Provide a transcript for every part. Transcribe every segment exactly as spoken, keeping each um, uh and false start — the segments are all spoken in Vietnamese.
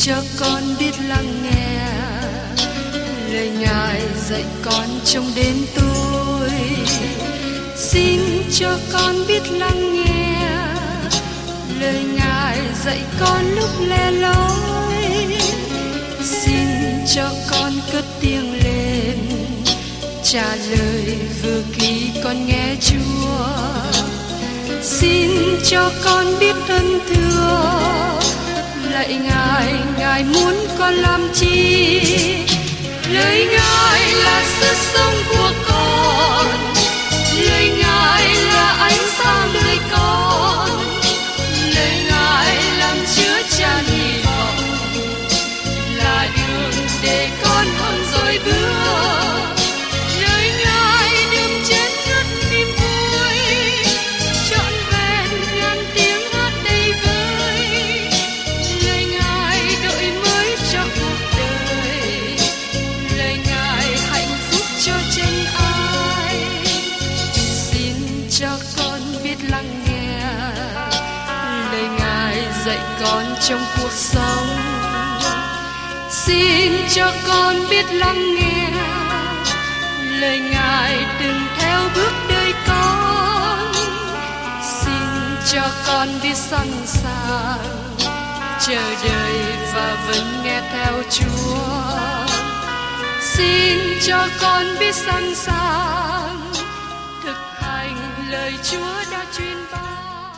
cho con biết lắng nghe lời Ngài dạy con trong đêm tối. Xin cho con biết lắng nghe lời Ngài dạy con lúc lẻ loi. Xin cho con cất tiếng lên trả lời vừa khi con nghe Chúa. Xin cho con biết ơn thưa lạy Ngài, Ngài muốn con làm chi? Lời Ngài là sức sống của con, lời Ngài là ánh sáng đời con, lời Ngài làm chứa chan hy vọng, là đường để con hơn rồi bước. Lời Ngài đừng chết ngất niềm vui, trọn vẹn ngàn tiếng hát đầy vơi. Lời Ngài đổi mới cho cuộc đời, lời Ngài hạnh phúc cho chân ai. Xin cho con biết lắng nghe lời Ngài dạy con trong cuộc sống. Xin cho con biết lắng nghe lời Ngài đừng theo bước đời con. Xin cho con biết sẵn sàng chờ đợi và vẫn nghe theo Chúa. Xin cho con biết sẵn sàng thực hành lời Chúa đã truyền ban.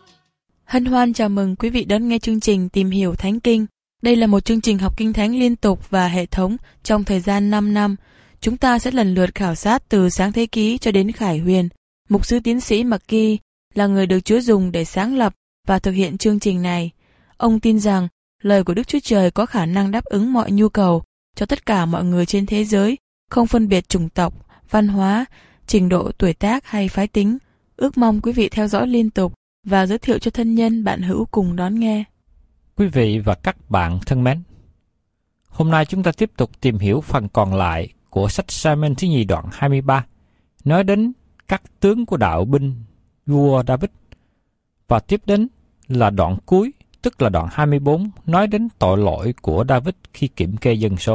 Hân hoan chào mừng quý vị đón nghe chương trình Tìm hiểu Thánh Kinh. Đây là một chương trình học Kinh Thánh liên tục và hệ thống trong thời gian năm năm. Chúng ta sẽ lần lượt khảo sát từ Sáng Thế Ký cho đến Khải Huyền. Mục sư tiến sĩ McGee là người được Chúa dùng để sáng lập và thực hiện chương trình này. Ông tin rằng lời của Đức Chúa Trời có khả năng đáp ứng mọi nhu cầu cho tất cả mọi người trên thế giới, không phân biệt chủng tộc, văn hóa, trình độ tuổi tác hay phái tính. Ước mong quý vị theo dõi liên tục và giới thiệu cho thân nhân bạn hữu cùng đón nghe. Quý vị và các bạn thân mến, hôm nay chúng ta tiếp tục tìm hiểu phần còn lại của sách Sa-muel thứ nhì đoạn hai mươi ba, nói đến các tướng của đạo binh vua David. Và tiếp đến là đoạn cuối, tức là đoạn hai mươi bốn, nói đến tội lỗi của David khi kiểm kê dân số.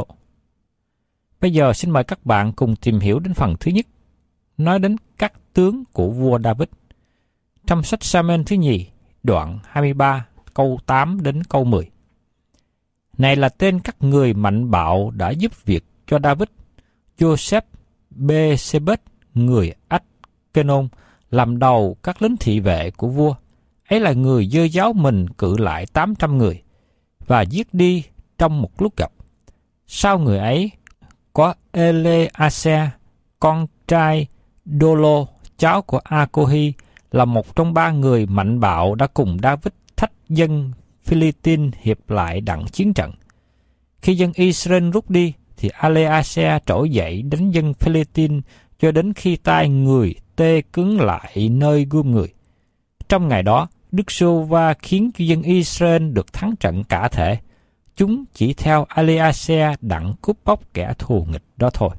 Bây giờ xin mời các bạn cùng tìm hiểu đến phần thứ nhất, nói đến các tướng của vua David. Trong sách Sa-muel thứ nhì, đoạn hai mươi ba, câu tám đến câu mười. Này là tên các người mạnh bạo đã giúp việc cho David. Joseph Bê-sê-bết, người Ách-kê-nôn, làm đầu các lính thị vệ của vua. Ấy là người giơ giáo mình cự lại tám trăm người, và giết đi trong một lúc gặp. Sau người ấy có Ê-lê-a-se, con trai Đô-lô, cháu của A-cô-hi, là một trong ba người mạnh bạo đã cùng David thách dân Philistine hiệp lại đặng chiến trận. Khi dân Israel rút đi, thì A-lê-a-se trỗi dậy đánh dân Philistine cho đến khi tai người tê cứng lại nơi gươm người. Trong ngày đó, Đức Sô-va khiến cho dân Israel được thắng trận cả thể. Chúng chỉ theo A-lê-a-se đặng cướp bóc kẻ thù nghịch đó thôi.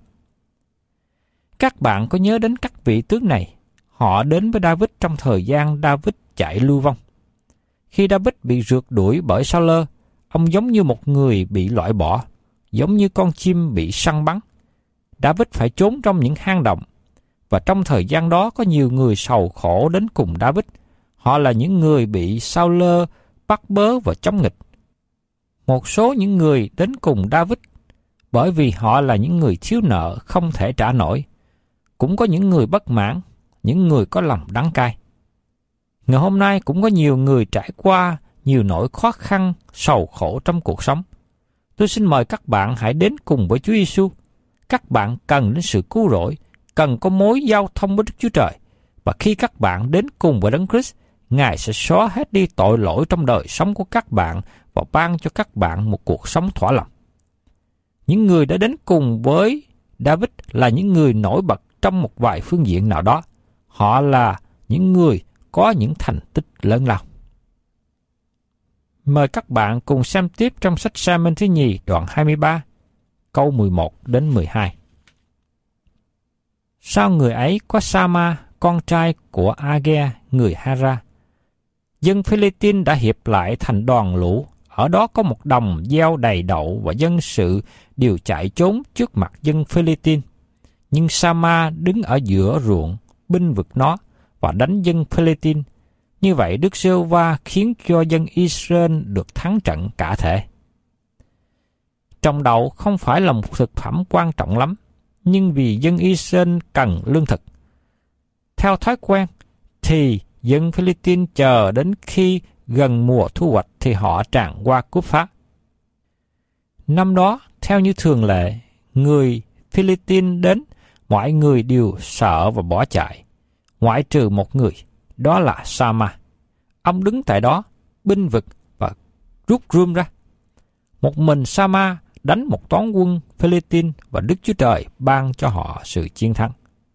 Các bạn có nhớ đến các vị tướng này? Họ đến với David trong thời gian David chạy lưu vong. Khi David bị rượt đuổi bởi Sa-lơ, ông giống như một người bị loại bỏ, giống như con chim bị săn bắn. David phải trốn trong những hang động, và trong thời gian đó có nhiều người sầu khổ đến cùng David. Họ là những người bị Sa-lơ bắt bớ và chống nghịch. Một số những người đến cùng David bởi vì họ là những người thiếu nợ không thể trả nổi. Cũng có những người bất mãn, những người có lòng đắng cay. Ngày hôm nay cũng có nhiều người trải qua nhiều nỗi khó khăn, sầu khổ trong cuộc sống. Tôi xin mời các bạn hãy đến cùng với Chúa Giêsu. Các bạn cần đến sự cứu rỗi, cần có mối giao thông với Đức Chúa Trời. Và khi các bạn đến cùng với Đấng Christ, Ngài sẽ xóa hết đi tội lỗi trong đời sống của các bạn và ban cho các bạn một cuộc sống thỏa lòng. Những người đã đến cùng với David là những người nổi bật trong một vài phương diện nào đó. Họ là những người có những thành tích lớn lao. Mời các bạn cùng xem tiếp trong sách Sa-muel thứ nhì đoạn hai mươi ba, câu mười một đến mười hai. Sau người ấy có Sa-ma, con trai của A-ghe, người Ha-ra. Dân Philistine đã hiệp lại thành đoàn lũ ở đó có một đồng gieo đầy đậu và dân sự đều chạy trốn trước mặt dân Philistine. Nhưng Sa-ma đứng ở giữa ruộng, binh vực nó và đánh dân Philistine. Như vậy Đức Giê-hô-va khiến cho dân Israel được thắng trận cả thể. Trồng đậu không phải là một thực phẩm quan trọng lắm, nhưng vì dân Israel cần lương thực. Theo thói quen, thì dân Philistine chờ đến khi gần mùa thu hoạch thì họ tràn qua cướp phá. Năm đó, theo như thường lệ, người Philistine đến, mọi người đều sợ và bỏ chạy, ngoại trừ một người, đó là Sa-ma. Ông đứng tại đó, binh vực và rút rươm ra. Một mình Sa-ma đánh một toán quân Philistine và Đức Chúa Trời ban cho họ sự chiến thắng.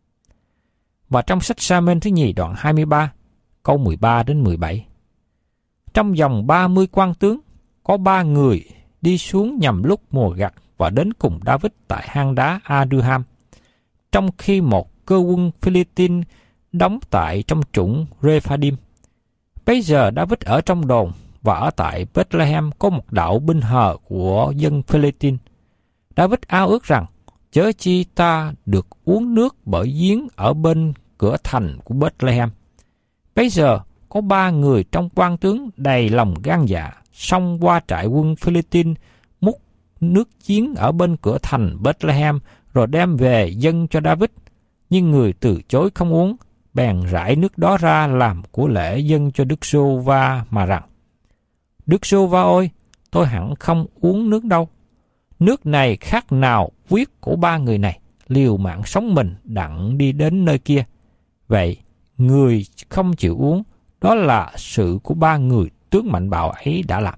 Và trong sách Sa-mên thứ nhì đoạn hai mươi ba, câu mười ba đến mười bảy. Trong vòng ba mươi quan tướng, có ba người đi xuống nhằm lúc mùa gặt và đến cùng David tại hang đá Adulam, trong khi một cơ quân Philistine đóng tại trong trũng Rephadim. Bây giờ David ở trong đồn, và ở tại Bethlehem có một đạo binh hờ của dân Philistine. David ao ước rằng, chớ chi ta được uống nước bởi giếng ở bên cửa thành của Bethlehem. Bây giờ có ba người trong quan tướng đầy lòng gan dạ, xông qua trại quân Philistine, múc nước giếng ở bên cửa thành Bethlehem, rồi đem về dâng cho David. Nhưng người từ chối không uống, bèn rải nước đó ra làm của lễ dâng cho Đức Giê-hô-va mà rằng, Đức Giê-hô-va ơi, tôi hẳn không uống nước đâu. Nước này khác nào huyết của ba người này, liều mạng sống mình đặng đi đến nơi kia. Vậy, người không chịu uống, đó là sự của ba người tướng mạnh bạo ấy đã làm.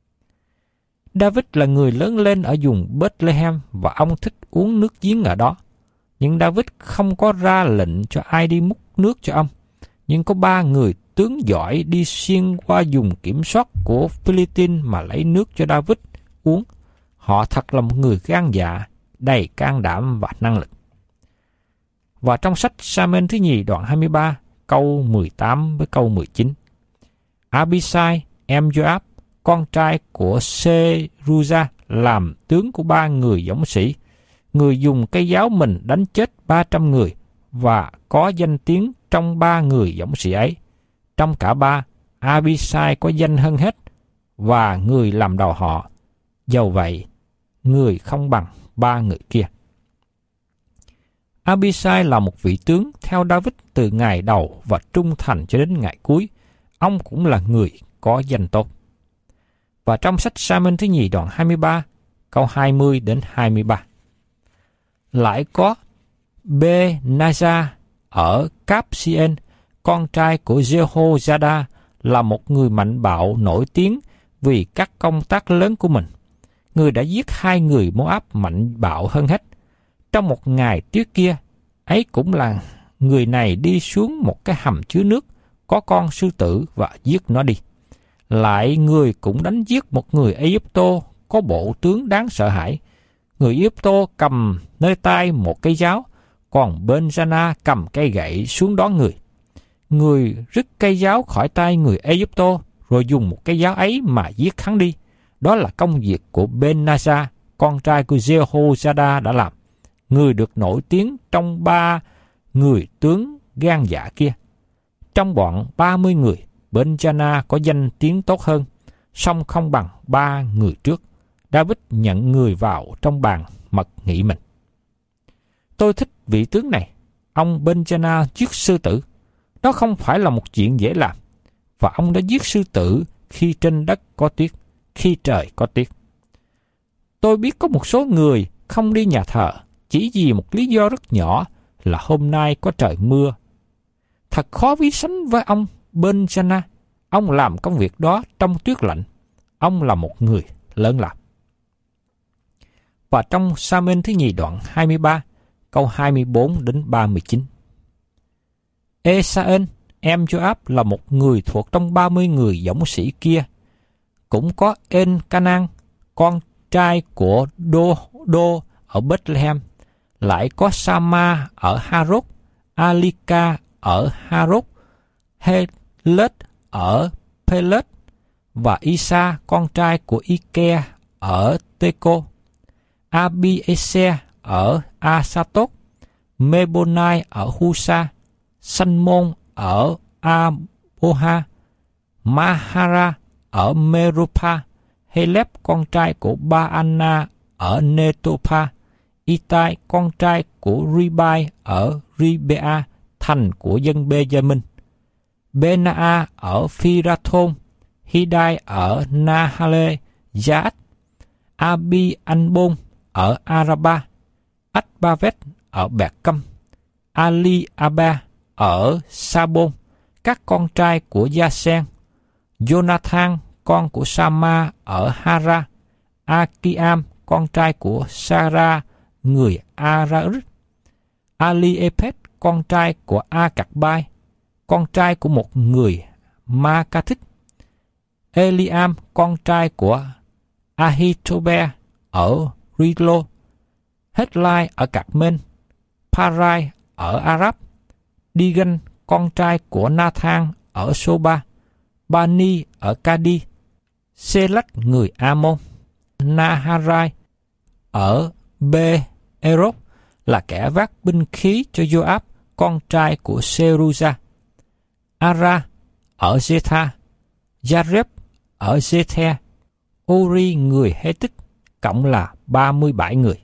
David là người lớn lên ở vùng Bethlehem và ông thích uống nước giếng ở đó. Nhưng David không có ra lệnh cho ai đi múc nước cho ông. Nhưng có ba người tướng giỏi đi xuyên qua vùng kiểm soát của Philistine mà lấy nước cho David uống. Họ thật là một người gan dạ, đầy can đảm và năng lực. Và trong sách Sa-mên thứ nhì đoạn hai mươi ba, câu mười tám với câu mười chín. Abisai, em Joab, con trai của Seruja, làm tướng của ba người dũng sĩ. Người dùng cây giáo mình đánh chết ba trăm người và có danh tiếng trong ba người dũng sĩ ấy. Trong cả ba, Abisai có danh hơn hết và người làm đầu họ. Dầu vậy, người không bằng ba người kia. Abisai là một vị tướng theo David từ ngày đầu và trung thành cho đến ngày cuối. Ông cũng là người có danh tốt. Và trong sách Sa-mên thứ nhì đoạn hai mươi ba, câu hai mươi đến hai mươi ba. Lại có Be-na-za ở Cap-si-en, con trai của Jehoiada, là một người mạnh bạo nổi tiếng vì các công tác lớn của mình. Người đã giết hai người Moab mạnh bạo hơn hết. Trong một ngày tuyết kia, ấy cũng là người này đi xuống một cái hầm chứa nước, có con sư tử và giết nó đi. Lại người cũng đánh giết một người Ai-cập-tô có bộ tướng đáng sợ hãi. Người Ai-cập-tô cầm nơi tay một cây giáo, còn Ben-gia-na cầm cây gậy xuống đón người. Người rứt cây giáo khỏi tay người Ai-cập-tô, rồi dùng một cây giáo ấy mà giết hắn đi. Đó là công việc của Ben-na-za, con trai của Jehoiada đã làm. Người được nổi tiếng trong ba người tướng gan dạ kia. Trong bọn ba mươi người, Ben-gia-na có danh tiếng tốt hơn, song không bằng ba người trước. David nhận người vào trong bàn mật nghị mình. Tôi thích vị tướng này. Ông Ben-gia-na giết sư tử. Đó không phải là một chuyện dễ làm. Và ông đã giết sư tử khi trên đất có tuyết, khi trời có tuyết. Tôi biết có một số người không đi nhà thờ chỉ vì một lý do rất nhỏ là hôm nay có trời mưa. Thật khó ví sánh với ông Ben-gia-na. Ông làm công việc đó trong tuyết lạnh. Ông là một người lớn làm. Và trong Sa-mên thứ nhì đoạn hai mươi ba, câu hai mươi bốn đến ba mươi chín. Ê-sa-ên, em Joab, là một người thuộc trong ba mươi người dũng sĩ kia. Cũng có En-ca-nan, con trai của Đô-đô ở Bethlehem. Lại có Sa-ma ở Ha-rốt, A-li-ca ở Ha-rốt, Hê-lết ở Pê-lết và Isa con trai của Ikea ở Teco, Abieser ở Asatot, Mebonai ở Husa, Sanh-môn ở Aboha, Mahara ở Meropa, Heleb con trai của Baana ở Netopa, Itai con trai của Ribai ở Ribea, thành của dân Benjamin, Benaa ở Phirathon, Hidai ở Nahale, Jaat, Abi Anbon ở Araba, Atbavet ở Bẹt Câm, Ali Aba ở Sabon, các con trai của Gia-sen, Jonathan con của Sama ở Hara, Akiam con trai của Sara người Ararit, Aliephet con trai của Akakbai, con trai của một người Ma-ca-thích, Eliam con trai của Ahitobe ở Rilo, Hetlai ở Cạc-men, Parai ở Arab, Digan con trai của Nathan ở Soba, Bani ở Cadi, Selach người Amon, Naharai ở Be-erot là kẻ vác binh khí cho Joab, con trai của Seruja, Ara ở Zetha, Jareb ở Zethe, Uri người Hethit, cộng là ba mươi bảy người.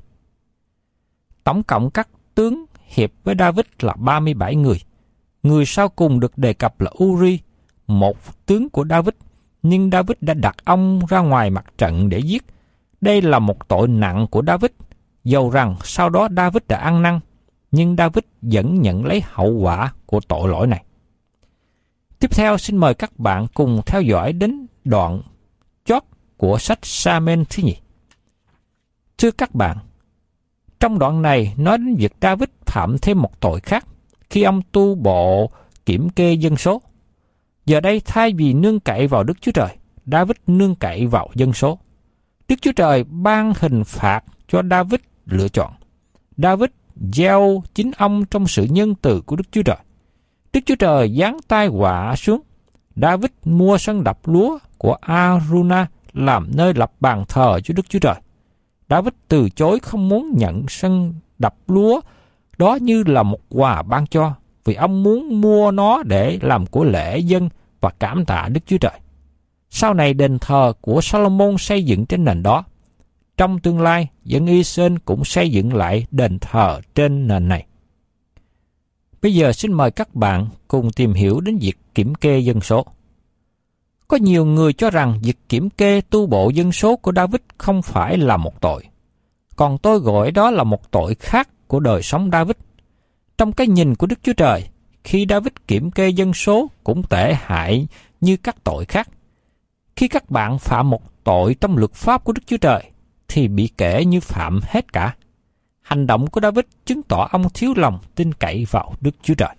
Tổng cộng các tướng hiệp với David là ba mươi bảy người. Người sau cùng được đề cập là Uri, một tướng của David, nhưng David đã đặt ông ra ngoài mặt trận để giết. Đây là một tội nặng của David, dầu rằng sau đó David đã ăn năn, nhưng David vẫn nhận lấy hậu quả của tội lỗi này. Tiếp theo xin mời các bạn cùng theo dõi đến đoạn chót của sách Sa-men thứ nhì. Thưa các bạn, trong đoạn này nói đến việc David phạm thêm một tội khác khi ông tu bộ kiểm kê dân số. Giờ đây thay vì nương cậy vào Đức Chúa Trời, David nương cậy vào dân số. Đức Chúa Trời ban hình phạt cho David lựa chọn. David gieo chính ông trong sự nhân từ của Đức Chúa Trời. Đức Chúa Trời giáng tai họa xuống. David mua sân đập lúa của Aruna làm nơi lập bàn thờ cho Đức Chúa Trời. David từ chối không muốn nhận sân đập lúa đó như là một quà ban cho, vì ông muốn mua nó để làm của lễ dân và cảm tạ Đức Chúa Trời. Sau này đền thờ của Solomon xây dựng trên nền đó. Trong tương lai, dân Israel cũng xây dựng lại đền thờ trên nền này. Bây giờ xin mời các bạn cùng tìm hiểu đến việc kiểm kê dân số. Có nhiều người cho rằng việc kiểm kê tu bộ dân số của David không phải là một tội, còn tôi gọi đó là một tội khác của đời sống David. Trong cái nhìn của Đức Chúa Trời, khi David kiểm kê dân số cũng tệ hại như các tội khác. Khi các bạn phạm một tội trong luật pháp của Đức Chúa Trời, thì bị kể như phạm hết cả. Hành động của David chứng tỏ ông thiếu lòng tin cậy vào Đức Chúa Trời.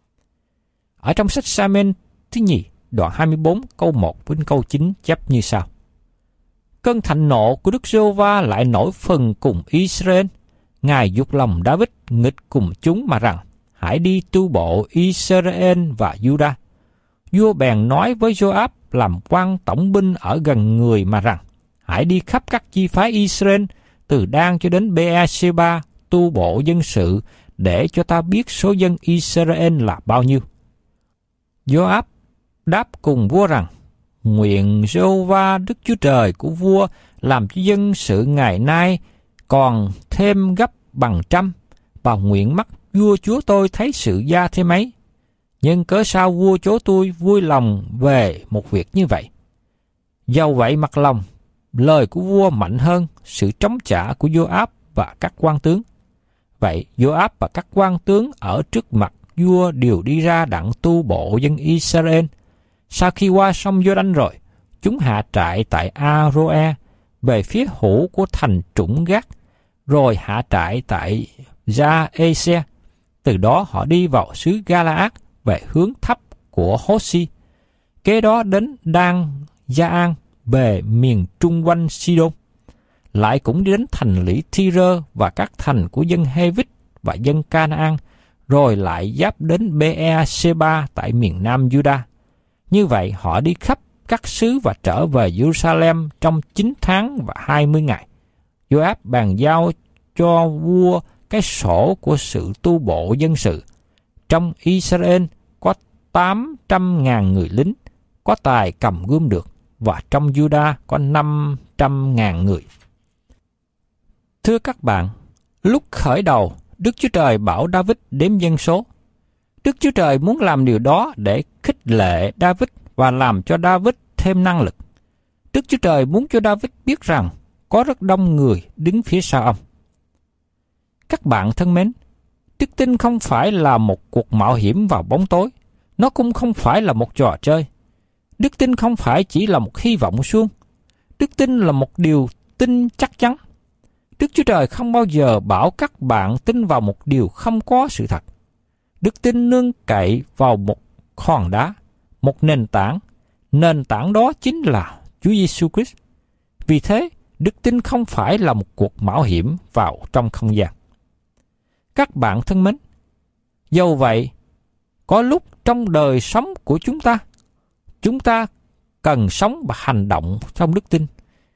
Ở trong sách Sa-men thứ nhì, đoạn hai mươi bốn câu một đến câu chín chép như sau. Cơn thạnh nộ của Đức Giê-hô-va lại nổi phừng cùng Israel. Ngài giục lòng David nghịch cùng chúng mà rằng, hãy đi tu bộ Israel và Juda. Vua bèn nói với Joab làm quan tổng binh ở gần người mà rằng, hãy đi khắp các chi phái Israel, từ Dan cho đến Bê-a-sê-ba, tu bộ dân sự, để cho ta biết số dân Israel là bao nhiêu. Joab đáp cùng vua rằng, nguyện Giê-hô-va Đức Chúa Trời của vua làm cho dân sự ngày nay còn thêm gấp bằng trăm, và nguyện mắt vua chúa tôi thấy sự gia thêm ấy. Nhưng cớ sao vua chúa tôi vui lòng về một việc như vậy? Dầu vậy mặt lòng, lời của vua mạnh hơn sự chống trả của Joab và các quan tướng. Vậy Joab và các quan tướng ở trước mặt vua đều đi ra đặng tu bộ dân Israel. Sau khi qua sông Giô-đanh rồi, chúng hạ trại tại A-rô-e, về phía hữu của thành Trũng Gác, rồi hạ trại tại Gia-ê-xe. Từ đó họ đi vào xứ Ga-la-át về hướng thấp của Hô-si. Kế đó đến Đan-gia-an về miền trung quanh Si-đôn. Lại cũng đi đến thành lũy Thi-rơ và các thành của dân Hê-vít và dân Ca-na-an, rồi lại giáp đến Bê-e-sê-ba tại miền nam Juda. Như vậy họ đi khắp các sứ và trở về Jerusalem trong chín tháng và hai mươi ngày. Joab bàn giao cho vua cái sổ của sự tu bộ dân sự. Trong Israel có tám trăm ngàn người lính, có tài cầm gươm được, và trong Juda có năm trăm ngàn người. Thưa các bạn, lúc khởi đầu, Đức Chúa Trời bảo David đếm dân số. Đức Chúa Trời muốn làm điều đó để khích lệ David và làm cho David thêm năng lực. Đức Chúa Trời muốn cho David biết rằng có rất đông người đứng phía sau ông. Các bạn thân mến, đức tin không phải là một cuộc mạo hiểm vào bóng tối. Nó cũng không phải là một trò chơi. Đức tin không phải chỉ là một hy vọng suông. Đức tin là một điều tin chắc chắn. Đức Chúa Trời không bao giờ bảo các bạn tin vào một điều không có sự thật. Đức tin nương cậy vào một hòn đá, một nền tảng. Nền tảng đó chính là Chúa Giêsu Christ. Vì thế, đức tin không phải là một cuộc mạo hiểm vào trong không gian. Các bạn thân mến, dầu vậy, có lúc trong đời sống của chúng ta, chúng ta cần sống và hành động trong đức tin.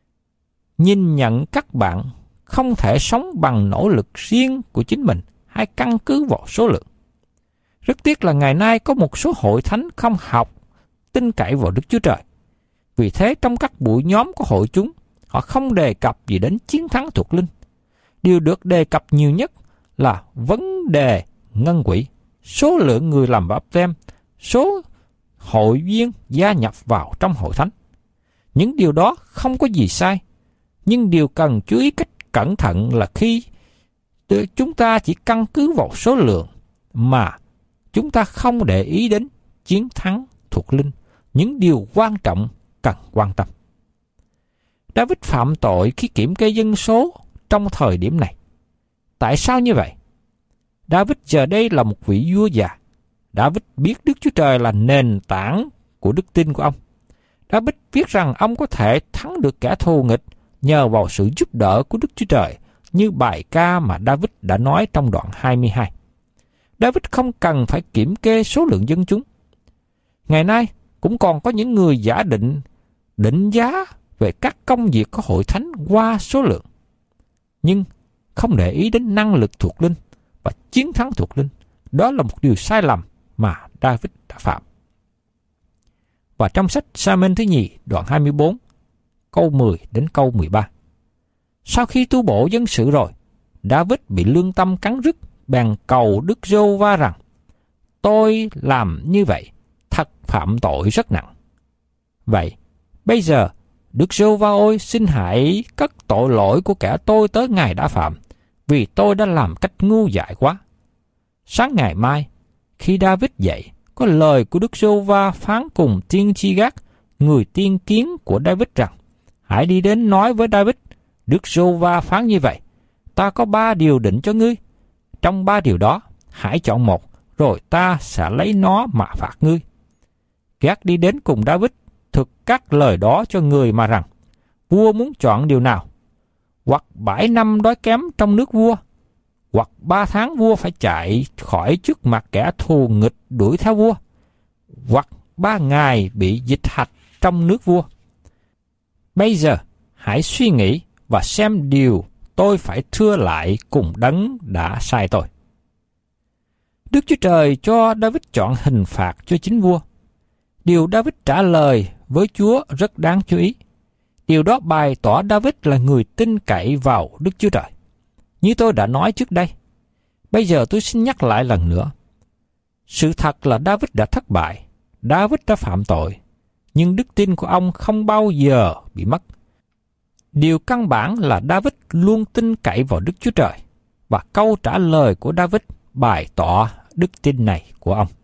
Nhìn nhận các bạn không thể sống bằng nỗ lực riêng của chính mình hay căn cứ vào số lượng. Rất tiếc là ngày nay có một số hội thánh không học tin cậy vào Đức Chúa Trời. Vì thế trong các buổi nhóm của hội chúng, họ không đề cập gì đến chiến thắng thuộc linh. Điều được đề cập nhiều nhất là vấn đề ngân quỹ, số lượng người làm báp-têm, số hội viên gia nhập vào trong hội thánh. Những điều đó không có gì sai, nhưng điều cần chú ý cách cẩn thận là khi chúng ta chỉ căn cứ vào số lượng mà chúng ta không để ý đến chiến thắng thuộc linh, những điều quan trọng cần quan tâm. David phạm tội khi kiểm kê dân số trong thời điểm này. Tại sao như vậy? David giờ đây là một vị vua già. David biết Đức Chúa Trời là nền tảng của đức tin của ông. David biết rằng ông có thể thắng được kẻ thù nghịch nhờ vào sự giúp đỡ của Đức Chúa Trời, như bài ca mà David đã nói trong đoạn hai mươi hai. David không cần phải kiểm kê số lượng dân chúng. Ngày nay cũng còn có những người giả định, định giá về các công việc của hội thánh qua số lượng, nhưng không để ý đến năng lực thuộc linh và chiến thắng thuộc linh. Đó là một điều sai lầm mà David đã phạm. Và trong sách Sa-mên thứ nhì đoạn hai mươi bốn, câu mười đến câu mười ba. Sau khi tu bộ dân sự rồi, David bị lương tâm cắn rứt, bèn cầu Đức Giê-hô-va rằng: tôi làm như vậy, thật phạm tội rất nặng. Vậy, bây giờ, Đức Giê-hô-va ơi, xin hãy cất tội lỗi của kẻ tôi tới ngày đã phạm, vì tôi đã làm cách ngu dại quá. Sáng ngày mai, khi David dậy, có lời của Đức Giê-hô-va phán cùng tiên tri Gát, người tiên kiến của David rằng: hãy đi đến nói với David, Đức Giê-hô-va phán như vậy: ta có ba điều định cho ngươi. Trong ba điều đó, hãy chọn một, rồi ta sẽ lấy nó mà phạt ngươi. Gát đi đến cùng David, thực các lời đó cho người mà rằng: vua muốn chọn điều nào? Hoặc bảy năm đói kém trong nước vua, hoặc ba tháng vua phải chạy khỏi trước mặt kẻ thù nghịch đuổi theo vua, hoặc ba ngày bị dịch hạch trong nước vua. Bây giờ, hãy suy nghĩ và xem điều tôi phải thưa lại cùng đấng đã sai tôi. Đức Chúa Trời cho David chọn hình phạt cho chính vua. Điều David trả lời với Chúa rất đáng chú ý. Điều đó bày tỏ David là người tin cậy vào Đức Chúa Trời. Như tôi đã nói trước đây, bây giờ tôi xin nhắc lại lần nữa. Sự thật là David đã thất bại, David đã phạm tội, nhưng đức tin của ông không bao giờ bị mất. Điều căn bản là David luôn tin cậy vào Đức Chúa Trời, và câu trả lời của David bày tỏ đức tin này của ông.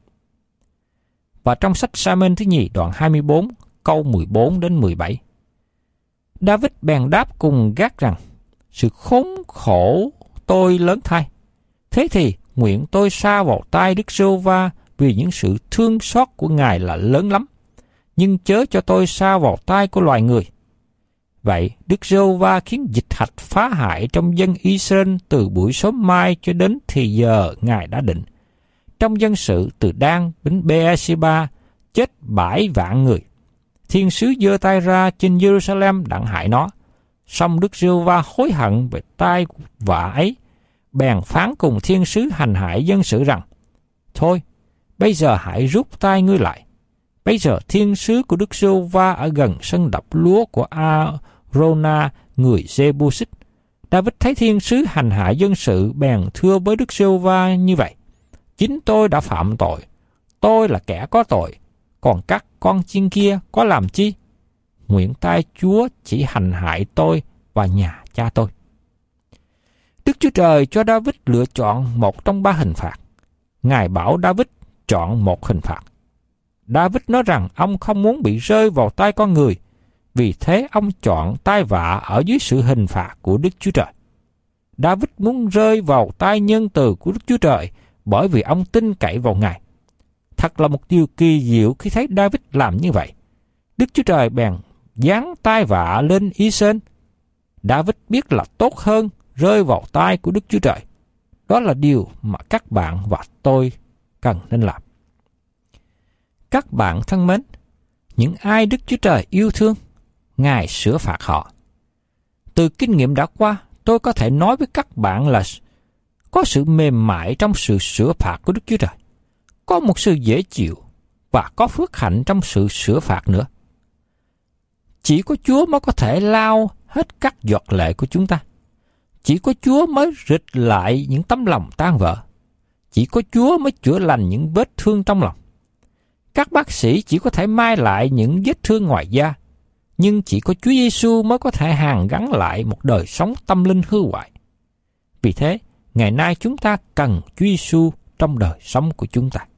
Và trong sách Sa-mên thứ nhì đoạn hai mươi bốn, câu mười bốn đến mười bảy, David bèn đáp cùng Gát rằng: sự khốn khổ tôi lớn thay. Thế thì nguyện tôi sa vào tay Đức Giê-hô-va, vì những sự thương xót của Ngài là lớn lắm, nhưng chớ cho tôi sa vào tay của loài người. Vậy Đức Giê-hô-va khiến dịch hạch phá hại trong dân Israel từ buổi sớm mai cho đến thì giờ Ngài đã định. Trong dân sự từ Dan đến Bê-e-si-ba chết bảy vạn người. thiên sứ giơ tay ra trên Jerusalem đặng hại nó. Song Đức Giê-hô-va hối hận về tai vạ ấy, bèn phán cùng thiên sứ hành hại dân sự rằng: Thôi, bây giờ hãy rút tay ngươi lại. Bây giờ thiên sứ của Đức Giê-hô-va ở gần sân đập lúa của A-rona người Giê-bu-xít. David thấy thiên sứ hành hại dân sự, bèn thưa với Đức Giê-hô-va như vậy: Chính tôi đã phạm tội, tôi là kẻ có tội, còn các con chiên kia có làm chi? Nguyện tai Chúa chỉ hành hại tôi và nhà cha tôi. Đức Chúa Trời cho David lựa chọn một trong ba hình phạt. Ngài bảo David chọn một hình phạt. David nói rằng ông không muốn bị rơi vào tay con người, vì thế ông chọn tai vạ ở dưới sự hình phạt của Đức Chúa Trời. David muốn rơi vào tay nhân từ của Đức Chúa Trời bởi vì ông tin cậy vào Ngài. Thật là một điều kỳ diệu khi thấy David làm như vậy. Đức Chúa Trời bèn giáng tai vạ lên Y-sên. David biết là tốt hơn rơi vào tay của Đức Chúa Trời. Đó là điều mà các bạn và tôi cần nên làm. Các bạn thân mến, những ai Đức Chúa Trời yêu thương, Ngài sửa phạt họ. Từ kinh nghiệm đã qua, tôi có thể nói với các bạn là có sự mềm mại trong sự sửa phạt của Đức Chúa Trời. Có một sự dễ chịu và có phước hạnh trong sự sửa phạt nữa. Chỉ có Chúa mới có thể lau hết các giọt lệ của chúng ta. Chỉ có Chúa mới rịch lại những tấm lòng tan vỡ. Chỉ có Chúa mới chữa lành những vết thương trong lòng. Các bác sĩ chỉ có thể mai lại những vết thương ngoài da, nhưng chỉ có Chúa Giêsu mới có thể hàn gắn lại một đời sống tâm linh hư hoại. Vì thế, ngày nay chúng ta cần Chúa Giêsu trong đời sống của chúng ta.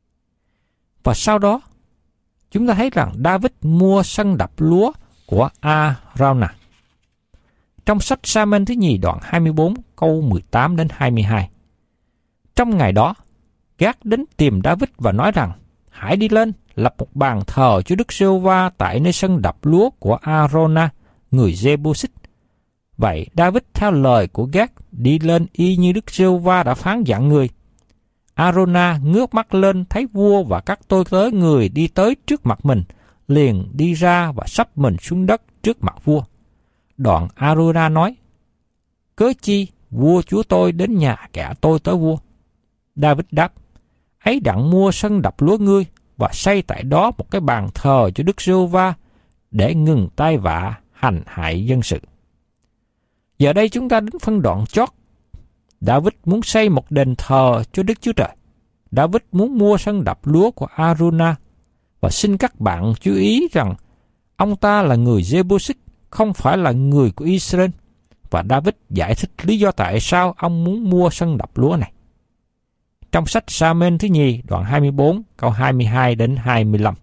Và sau đó, chúng ta thấy rằng David mua sân đập lúa của A-rona. Trong sách Sa-mên thứ nhì đoạn hai mươi bốn câu mười tám đến hai mươi hai. Trong ngày đó, Gát đến tìm David và nói rằng: Hãy đi lên, lập một bàn thờ cho Đức Giê-hô-va tại nơi sân đập lúa của A-rona, người Giê-bu-xít. Vậy David theo lời của Gát đi lên y như Đức Giê-hô-va đã phán dặn người. A-rona ngước mắt lên thấy vua và các tôi tớ người đi tới trước mặt mình, liền đi ra và sắp mình xuống đất trước mặt vua. Đoạn A-rona nói: Cớ chi vua chúa tôi đến nhà kẻ tôi tới vua? David đáp: Ấy đặng mua sân đập lúa ngươi và xây tại đó một cái bàn thờ cho Đức Giê-hô-va để ngừng tai vạ hành hại dân sự. Giờ đây chúng ta đến phân đoạn chót. David muốn xây một đền thờ cho Đức Chúa Trời. David muốn mua sân đập lúa của A-rona. Và xin các bạn chú ý rằng ông ta là người Giê-bu-xít, không phải là người của Israel. Và David giải thích lý do tại sao ông muốn mua sân đập lúa này. Trong sách Sa-mên thứ nhì đoạn hai mươi bốn câu hai mươi hai đến hai mươi lăm.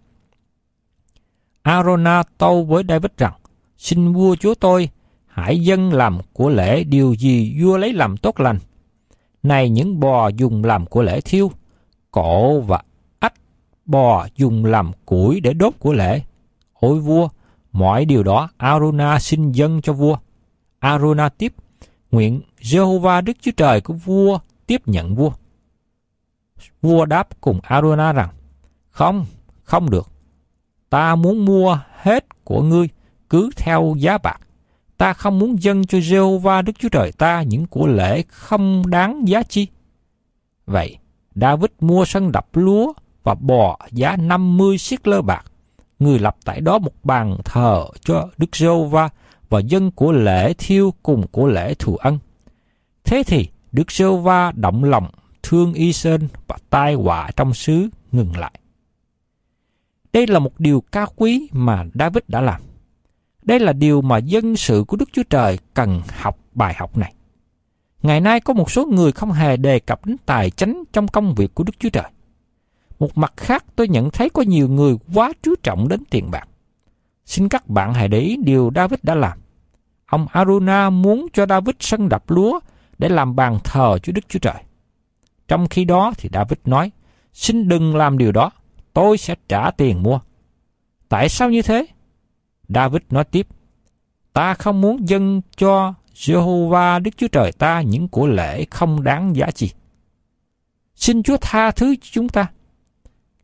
A-rona tâu với David rằng: Xin vua chúa tôi hãy dâng làm của lễ điều gì vua lấy làm tốt lành. Này những bò dùng làm của lễ thiêu, cộ và ách bò dùng làm củi để đốt của lễ. Ôi vua, mọi điều đó A-rona xin dâng cho vua. A-rona tiếp: Nguyện Giê-hô-va Đức Chúa Trời của vua tiếp nhận vua. Vua đáp cùng A-rona rằng: Không, không được. Ta muốn mua hết của ngươi, cứ theo giá bạc. Ta không muốn dâng cho Giê-hô-va Đức Chúa Trời ta những của lễ không đáng giá chi. Vậy, David mua sân đập lúa và bò giá năm mươi siết lơ bạc. Người lập tại đó một bàn thờ cho Đức Giê-hô-va và dâng của lễ thiêu cùng của lễ thù ân. Thế thì Đức Giê-hô-va động lòng thương Y-sên và tai họa trong xứ ngừng lại. Đây là một điều cao quý mà David đã làm. Đây là điều mà dân sự của Đức Chúa Trời cần học bài học này. Ngày nay có một số người không hề đề cập đến tài chánh trong công việc của Đức Chúa Trời. Một mặt khác, tôi nhận thấy có nhiều người quá chú trọng đến tiền bạc. Xin các bạn hãy để ý điều David đã làm. Ông A-rona muốn cho David sân đập lúa để làm bàn thờ cho Đức Chúa Trời. Trong khi đó thì David nói: Xin đừng làm điều đó, tôi sẽ trả tiền mua. Tại sao như thế? David nói tiếp: Ta không muốn dâng cho Giê-hô-va Đức Chúa Trời ta những của lễ không đáng giá trị. Xin Chúa tha thứ cho chúng ta.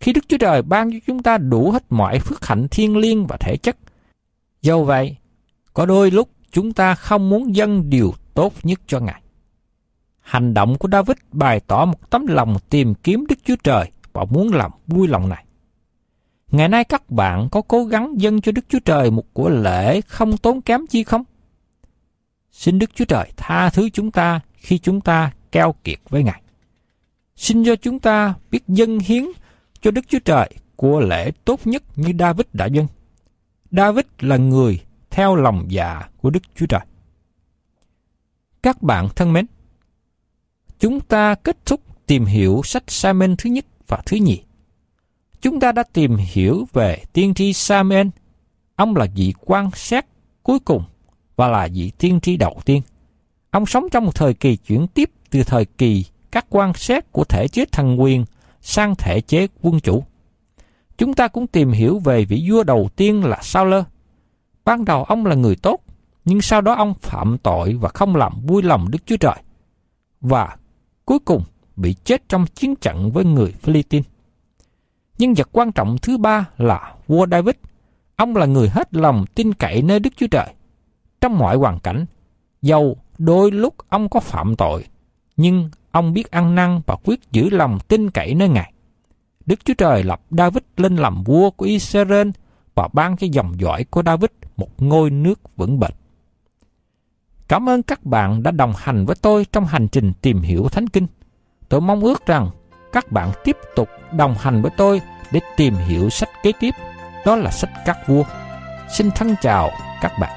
khi Đức Chúa Trời ban cho chúng ta đủ hết mọi phước hạnh thiêng liêng và thể chất. Dẫu vậy, có đôi lúc chúng ta không muốn dâng điều tốt nhất cho Ngài. Hành động của David bày tỏ một tấm lòng tìm kiếm Đức Chúa Trời và muốn làm vui lòng Ngài. Ngày nay các bạn có cố gắng dâng cho Đức Chúa Trời một của lễ không tốn kém chi không? Xin Đức Chúa Trời tha thứ chúng ta khi chúng ta keo kiệt với Ngài. Xin cho chúng ta biết dâng hiến cho Đức Chúa Trời của lễ tốt nhất như David đã dâng. David là người theo lòng dạ của Đức Chúa Trời. Các bạn thân mến, chúng ta kết thúc tìm hiểu sách Sa-muên thứ nhất và thứ nhì. Chúng ta đã tìm hiểu về tiên tri Sa-muên. Ông là vị quan xét cuối cùng và là vị tiên tri đầu tiên. Ông sống trong một thời kỳ chuyển tiếp từ thời kỳ các quan xét của thể chế thần quyền sang thể chế quân chủ. Chúng ta cũng tìm hiểu về vị vua đầu tiên là Sa-ulơ. Ban đầu ông là người tốt, nhưng sau đó ông phạm tội và không làm vui lòng Đức Chúa Trời. Và cuối cùng bị chết trong chiến trận với người Philistine. Nhân vật quan trọng thứ ba là vua David. Ông là người hết lòng tin cậy nơi Đức Chúa Trời. Trong mọi hoàn cảnh, dầu đôi lúc ông có phạm tội, nhưng ông biết ăn năn và quyết giữ lòng tin cậy nơi Ngài. Đức Chúa Trời lập David lên làm vua của Israel và ban cho dòng dõi của David một ngôi nước vững bền. Cảm ơn các bạn đã đồng hành với tôi trong hành trình tìm hiểu Thánh Kinh. Tôi mong ước rằng các bạn tiếp tục đồng hành với tôi để tìm hiểu sách kế tiếp, đó là sách Các Vua. Xin thân chào các bạn.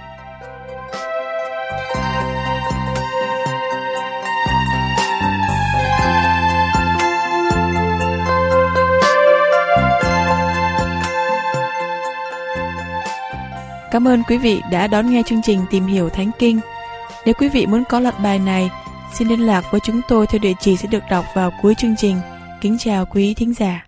Cảm ơn quý vị đã đón nghe chương trình Tìm hiểu Thánh Kinh. Nếu quý vị muốn có loạt bài này, xin liên lạc với chúng tôi theo địa chỉ sẽ được đọc vào cuối chương trình. Kính chào quý thính giả.